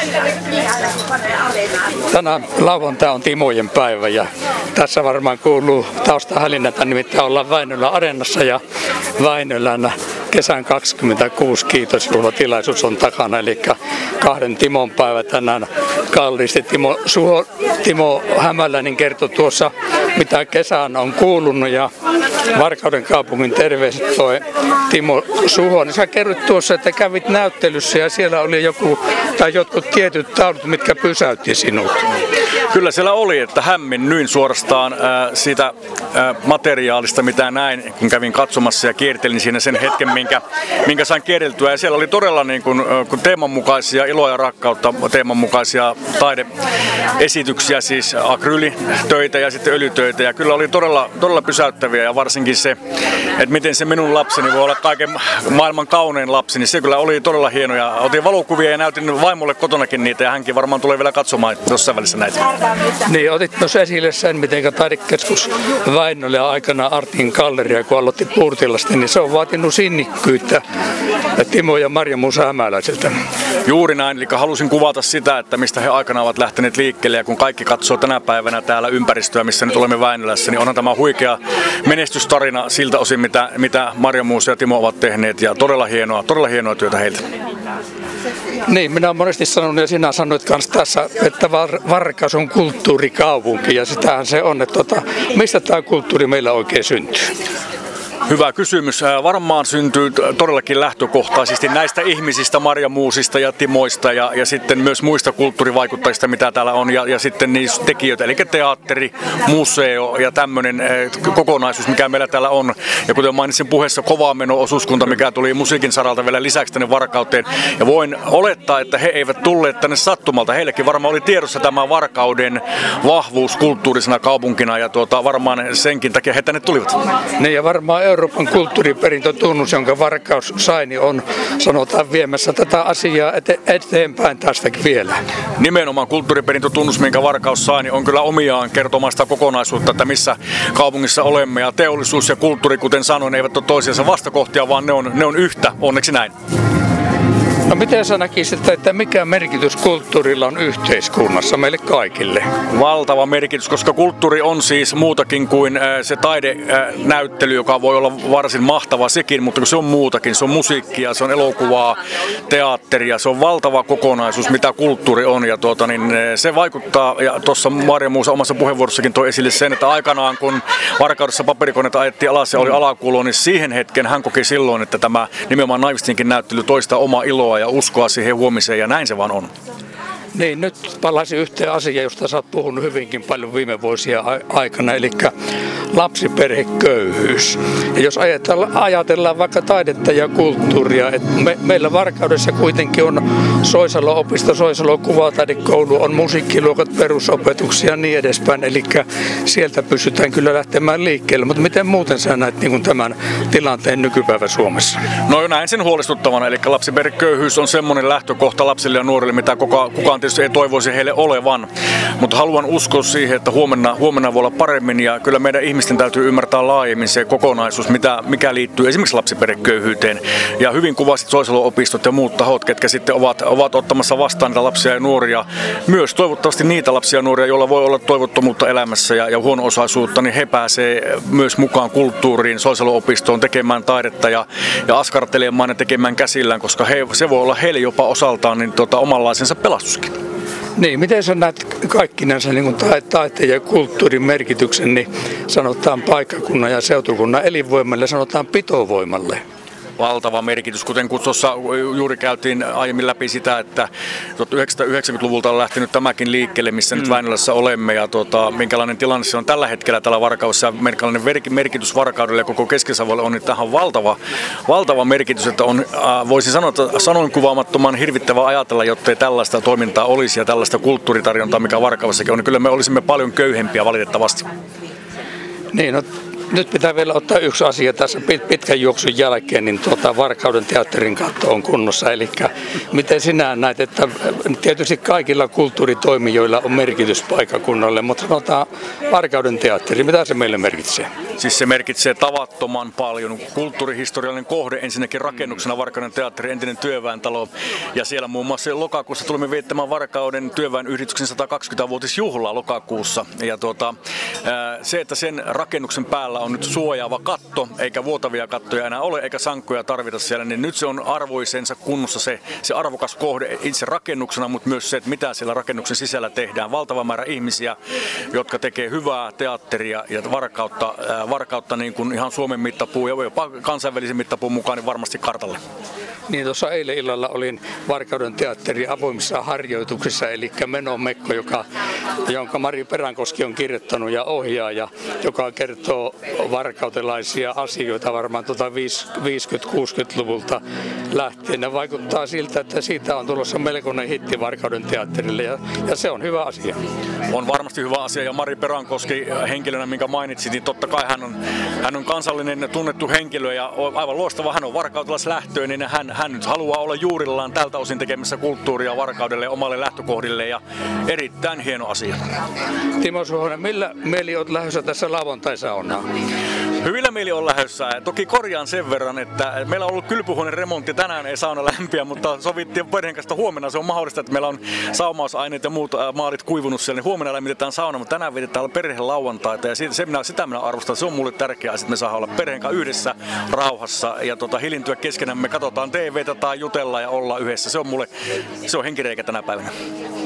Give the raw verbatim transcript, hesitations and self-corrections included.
Tänään lauantai on Timojen päivä ja tässä varmaan kuuluu taustahälinätä, nimittäin ollaan Väinölän areenassa ja Väinölän kesän kaksikymmentäkuusi kiitosjuhlatilaisuus on takana, eli kahden Timon päivä tänään kalliisti. Timo, Suho, Timo Hämäläinen kertoi tuossa, mitä kesään on kuulunut ja Varkauden kaupungin terveiset toi Timo Suho. Niin sä kerroit tuossa, että kävit näyttelyssä ja siellä oli joku tai jotkut tietyt taulut, mitkä pysäytti sinut. Kyllä siellä oli, että hämmennyin suorastaan äh, siitä äh, materiaalista, mitä näin, kun kävin katsomassa ja kiertelin siinä sen hetken, minkä, minkä sain kierteltyä. Ja siellä oli todella niin kuin, kun teemanmukaisia, iloa ja rakkautta, teemanmukaisia taideesityksiä, siis akryylitöitä ja sitten öljytöitä. Ja kyllä oli todella, todella pysäyttäviä ja varsinkin se, että miten se minun lapseni voi olla kaiken maailman kaunein lapsi, niin se kyllä oli todella hienoja. Otin valokuvia ja näytin vaimolle kotonakin niitä ja hänkin varmaan tulee vielä katsomaan jossain välissä näitä. Niin, otit myös esille sen, miten taidekeskus Väinölä aikana Artin galleria, kun aloitti Puurtilasta, niin se on vaatinut sinnikkyyttä Timo ja Marja Musa Hämäläiseltä. Juuri näin, eli halusin kuvata sitä, että mistä he aikana ovat lähteneet liikkeelle, ja kun kaikki katsoo tänä päivänä täällä ympäristöä, missä nyt olemme Väinölässä, niin onhan tämä huikea menestystarina siltä osin, mitä, mitä Marja Musa ja Timo ovat tehneet, ja todella hienoa, todella hienoa työtä heiltä. Niin, minä olen monesti sanonut ja sinä sanoit myös tässä, että Varkaus on kulttuurikaupunki ja sitähän se on, että tota, mistä tämä kulttuuri meillä oikein syntyy? Hyvä kysymys. Varmaan syntyy todellakin lähtökohtaisesti näistä ihmisistä, Marja Muusista ja Timoista ja, ja sitten myös muista kulttuurivaikuttajista, mitä täällä on, ja, ja sitten niistä tekijöitä, eli teatteri, museo ja tämmöinen kokonaisuus, mikä meillä täällä on. Ja kuten mainitsin puheessa, Kovameno-osuuskunta, mikä tuli musiikin saralta vielä lisäksi tänne Varkauteen. Ja voin olettaa, että he eivät tulleet tänne sattumalta. Heillekin varmaan oli tiedossa tämä Varkauden vahvuus kulttuurisena kaupunkina, ja tuota, varmaan senkin takia he tänne tulivat. Niin, ja varmaan Euroopan kulttuuriperintötunnus, jonka Varkaus sai, niin on, sanotaan, viemässä tätä asiaa ete- eteenpäin tästäkin vielä. Nimenomaan kulttuuriperintötunnus, minkä Varkaus sai, niin on kyllä omiaan kertomaan sitä kokonaisuutta, että missä kaupungissa olemme. Ja teollisuus ja kulttuuri, kuten sanoin, eivät ole toisiansa vastakohtia, vaan ne on, ne on yhtä, onneksi näin. No miten sä näkisit, että mikä merkitys kulttuurilla on yhteiskunnassa meille kaikille? Valtava merkitys, koska kulttuuri on siis muutakin kuin se taidenäyttely, joka voi olla varsin mahtava sekin, mutta se on muutakin. Se on musiikkia, se on elokuvaa, teatteria, se on valtava kokonaisuus, mitä kulttuuri on. Ja tuota, niin se vaikuttaa, ja tuossa Marja Muusa omassa puheenvuorossakin toi esille sen, että aikanaan kun Varkaudessa paperikoneita ajettiin alas ja oli alakulo, niin siihen hetken hän koki silloin, että tämä nimenomaan Naivistinkin näyttely toistaa omaa iloa ja uskoa siihen huomiseen, ja näin se vaan on. Niin, nyt palaisin yhteen asiaan, josta sä oot puhunut hyvinkin paljon viime vuosien aikana, eli lapsiperheköyhyys. Ja jos ajatellaan, ajatellaan vaikka taidetta ja kulttuuria, että me, meillä Varkaudessa kuitenkin on Soisalo-opisto, Soisalo-kuvataidekoulu, on musiikkiluokat, perusopetuksia ja niin edespäin, eli sieltä pystytään kyllä lähtemään liikkeelle. Mutta miten muuten sä näet niin kuin tämän tilanteen nykypäivä Suomessa? No näin sen huolestuttavana, eli lapsiperheköyhyys on semmoinen lähtökohta lapsille ja nuorille, mitä koko, kukaan tietysti ei toivoisi heille olevan, mutta haluan uskoa siihen, että huomenna, huomenna voi olla paremmin, ja kyllä meidän ihmisten täytyy ymmärtää laajemmin se kokonaisuus, mitä, mikä liittyy esimerkiksi lapsiperheköyhyyteen. Ja hyvin kuvasit Soisalo-opistot ja muut tahot, ketkä sitten ovat, ovat ottamassa vastaan niitä lapsia ja nuoria, myös toivottavasti niitä lapsia ja nuoria, joilla voi olla toivottomuutta elämässä ja, ja huono-osaisuutta, niin he pääsee myös mukaan kulttuuriin, Soisalo-opistoon tekemään taidetta ja, ja askartelemaan ja tekemään käsillään, koska he, se voi olla heille jopa osaltaan niin tota, omanlaisensa pelastuskin. Niin, miten sä näet kaikkinensa niin taiteen ja kulttuurin merkityksen, niin sanotaan paikkakunnan ja seutukunnan elinvoimalle, sanotaan pitovoimalle? Valtava merkitys, kuten tuossa juuri käytiin aiemmin läpi sitä, että tuhatyhdeksänsataayhdeksänkymmentäluvulta on lähtenyt tämäkin liikkeelle, missä mm. nyt Väinölässä olemme, ja tuota, minkälainen tilanne se on tällä hetkellä täällä Varkaudessa ja minkälainen merkitys Varkaudelle ja koko Keski-Savolle on, niin tähän on valtava, valtava merkitys, että on, äh, voisin sanoa, että sanoin kuvaamattoman hirvittävää ajatella, jottei tällaista toimintaa olisi ja tällaista kulttuuritarjontaa, mikä Varkaudessakin on, niin kyllä me olisimme paljon köyhempiä valitettavasti. Niin, no, nyt pitää vielä ottaa yksi asia tässä pitkän juoksun jälkeen, niin tuota, Varkauden teatterin katto on kunnossa. Eli miten sinä näet, että tietysti kaikilla kulttuuritoimijoilla on merkitys paikkakunnalle, mutta sanotaan Varkauden teatteri, mitä se meille merkitsee? Siis se merkitsee tavattoman paljon. Kulttuurihistoriallinen kohde, ensinnäkin rakennuksena Varkauden teatteri, entinen työväentalo. Ja siellä muun muassa lokakuussa tulemme viettämään Varkauden työväenyhdistyksen sata kaksikymmentävuotisjuhlaa lokakuussa. Ja tuota, se, että sen rakennuksen päällä on nyt suojaava katto, eikä vuotavia kattoja enää ole, eikä sankkoja tarvita siellä, niin nyt se on arvoisensa kunnossa se, se arvokas kohde itse rakennuksena, mutta myös se, että mitä siellä rakennuksen sisällä tehdään. Valtava määrä ihmisiä, jotka tekee hyvää teatteria ja Varkautta, Varkautta niin kuin ihan Suomen mittapuun ja jopa kansainvälisen mittapuun mukaan niin varmasti kartalle. Niin tuossa eilen illalla olin Varkauden teatterin avoimissa harjoituksissa, eli Menon Mekko, joka, jonka Mari Peränkoski on kirjoittanut ja ohjaa, ja joka kertoo varkautelaisia asioita varmaan tuota viisikymmentä-kuusikymmentäluvulta lähtien. Ja vaikuttaa siltä, että siitä on tulossa melkoinen hitti Varkauden teatterille, ja, ja se on hyvä asia. On varmasti hyvä asia, ja Mari Peränkoski henkilönä, minkä mainitsit, niin totta kai hän on, hän on kansallinen tunnettu henkilö ja aivan loistava. Hän on varkautelaislähtöinen, niin hän, hän nyt haluaa olla juurillaan tältä osin tekemässä kulttuuria Varkaudelle ja omalle lähtökohdille, ja erittäin hieno asia. Timo Suhonen, millä mieli olet lähdössä tässä lauantai-saunaan? Hyvillä mieli on lähdössä. Toki korjaan sen verran, että meillä on ollut kylpyhuoneen remontti, tänään ei sauna lämpiä, mutta sovittiin perheen kanssa huomenna. Se on mahdollista, että meillä on saumausaineet ja muut maalit kuivunut siellä, niin huomenna lämmitetään sauna, mutta tänään vietetään perheen lauantaita, ja siitä, se minä, sitä minä arvostan. Se on mulle tärkeää, että me saadaan olla perheen kanssa yhdessä rauhassa ja tota, hilintyä keskenään. Me katsotaan T V:tä tai jutellaan ja ollaan yhdessä. Se on mulle, se on henkireikä tänä päivänä.